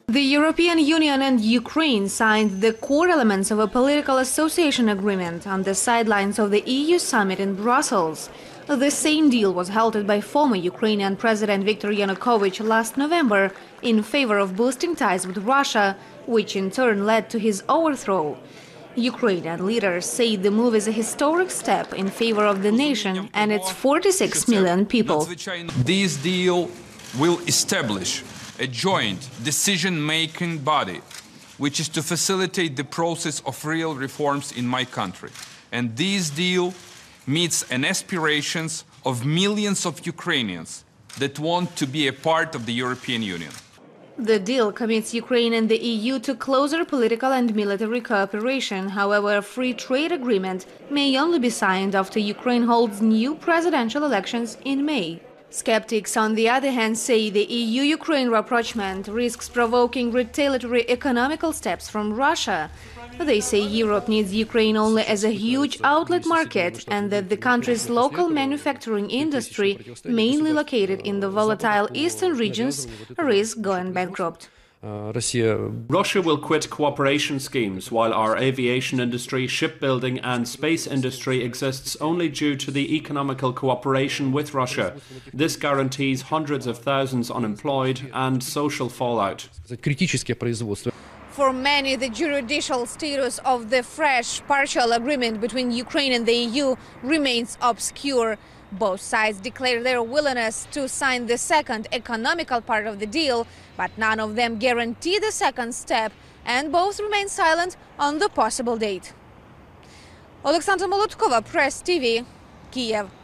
The European Union and Ukraine signed the core elements of a political association agreement on the sidelines of the EU summit in Brussels. The same deal was halted by former Ukrainian President Viktor Yanukovych last November in favor of boosting ties with Russia, which in turn led to his overthrow. Ukrainian leaders say the move is a historic step in favor of the nation and its 46 million people. This deal will establish a joint decision-making body, which is to facilitate the process of real reforms in my country. And this deal meets an aspirations of millions of Ukrainians that want to be a part of the European Union. The deal commits Ukraine and the EU to closer political and military cooperation. However, a free trade agreement may only be signed after Ukraine holds new presidential elections in May. Skeptics, on the other hand, say the EU-Ukraine rapprochement risks provoking retaliatory economical steps from Russia. They say Europe needs Ukraine only as a huge outlet market and that the country's local manufacturing industry, mainly located in the volatile eastern regions, risk going bankrupt. Russia will quit cooperation schemes, while our aviation industry, shipbuilding and space industry exists only due to the economical cooperation with Russia. This guarantees hundreds of thousands unemployed and social fallout. For many, the judicial status of the fresh partial agreement between Ukraine and the EU remains obscure. Both sides declare their willingness to sign the second economical part of the deal, but none of them guarantee the second step, and both remain silent on the possible date. Oleksandra Molotkova, Press TV, Kiev.